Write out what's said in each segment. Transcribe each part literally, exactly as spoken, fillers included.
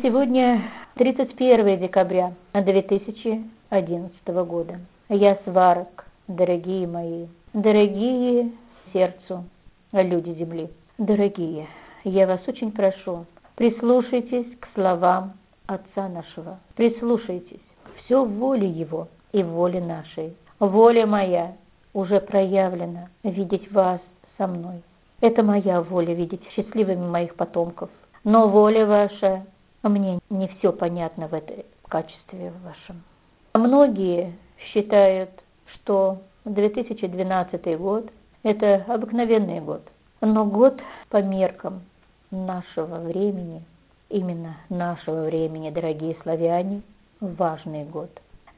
сегодня тридцать первое декабря две тысячи одиннадцатого года. Я Сварог, дорогие мои, дорогие сердцу люди земли. Дорогие, я вас очень прошу, прислушайтесь к словам Отца нашего. Прислушайтесь. Все в воле Его и в воле нашей. Воля моя уже проявлена видеть вас со мной. Это моя воля видеть счастливыми моих потомков. Но воля ваша, мне не все понятно в этом качестве вашем. Многие считают, что две тысячи двенадцатый год – это обыкновенный год. Но год по меркам нашего времени, именно нашего времени, дорогие славяне, важный год.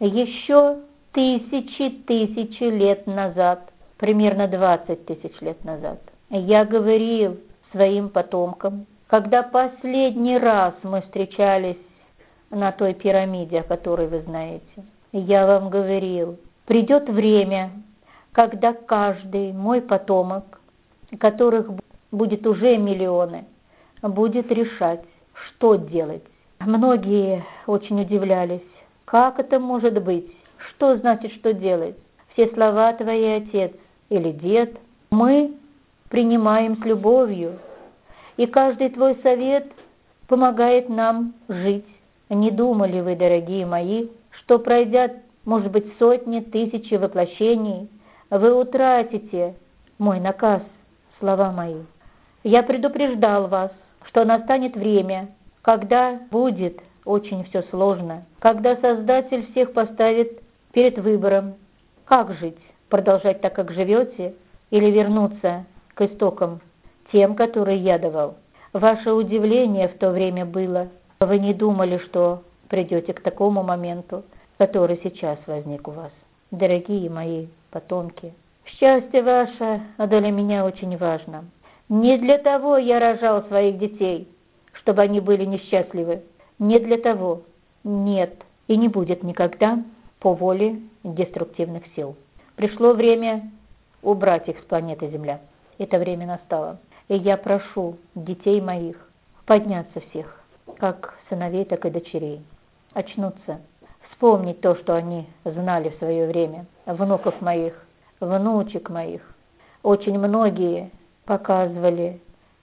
Еще тысячи, тысячи лет назад, примерно двадцать тысяч лет назад, я говорил своим потомкам, когда последний раз мы встречались на той пирамиде, о которой вы знаете, я вам говорил, придет время, когда каждый мой потомок, которых будет уже миллионы, будет решать, что делать. Многие очень удивлялись, как это может быть, что значит, что делать. Все слова твои, отец или дед, мы принимаем с любовью, и каждый твой совет помогает нам жить. Не думали вы, дорогие мои, что пройдя, может быть, сотни, тысячи воплощений, вы утратите мой наказ, слова мои. Я предупреждал вас, что настанет время, когда будет очень все сложно, когда Создатель всех поставит перед выбором, как жить, продолжать так, как живете, или вернуться к истокам, тем, которые я давал. Ваше удивление в то время было, вы не думали, что придете к такому моменту, который сейчас возник у вас. Дорогие мои потомки, счастье ваше для меня очень важно. Не для того я рожал своих детей, чтобы они были несчастливы. Не для того. Нет. И не будет никогда по воле деструктивных сил. Пришло время убрать их с планеты Земля. Это время настало. И я прошу детей моих подняться всех, как сыновей, так и дочерей. Очнуться. Вспомнить то, что они знали в свое время. Внуков моих, внучек моих. Очень многие показывали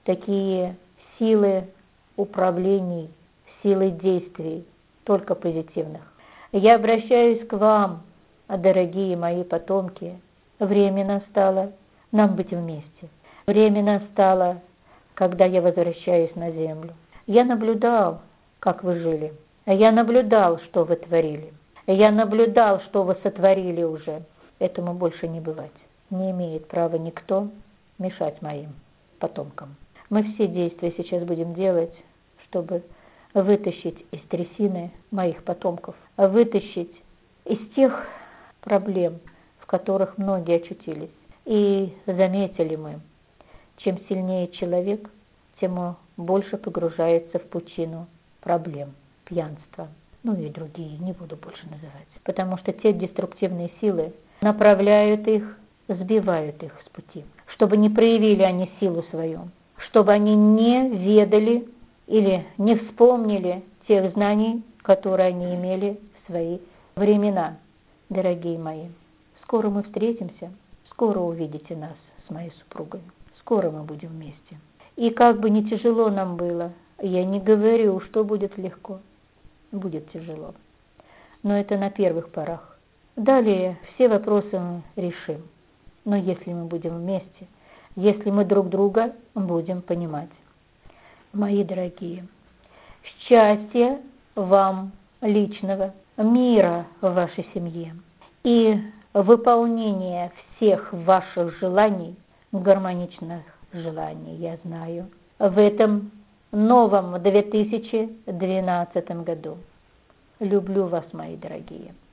такие силы управлений, силы действий, только позитивных. Я обращаюсь к вам, дорогие мои потомки. Время настало нам быть вместе. Время настало, когда я возвращаюсь на землю. Я наблюдал, как вы жили. Я наблюдал, что вы творили. Я наблюдал, что вы сотворили уже. Этому больше не бывать. Не имеет права никто мешать моим потомкам. Мы все действия сейчас будем делать, чтобы вытащить из трясины моих потомков, вытащить из тех проблем, в которых многие очутились. И заметили мы, чем сильнее человек, тем он больше погружается в пучину проблем, пьянства, ну и другие, не буду больше называть. Потому что те деструктивные силы направляют их, сбивают их с пути, чтобы не проявили они силу свою, чтобы они не ведали или не вспомнили тех знаний, которые они имели в свои времена. Дорогие мои, скоро мы встретимся, скоро увидите нас с моей супругой, скоро мы будем вместе. И как бы не тяжело нам было, я не говорю, что будет легко, будет тяжело, но это на первых порах. Далее все вопросы мы решим, но если мы будем вместе, если мы друг друга будем понимать. Мои дорогие, счастья вам личного, мира в вашей семье и выполнения всех ваших желаний, гармоничных желаний, я знаю, в этом новом две тысячи двенадцатом году. Люблю вас, мои дорогие.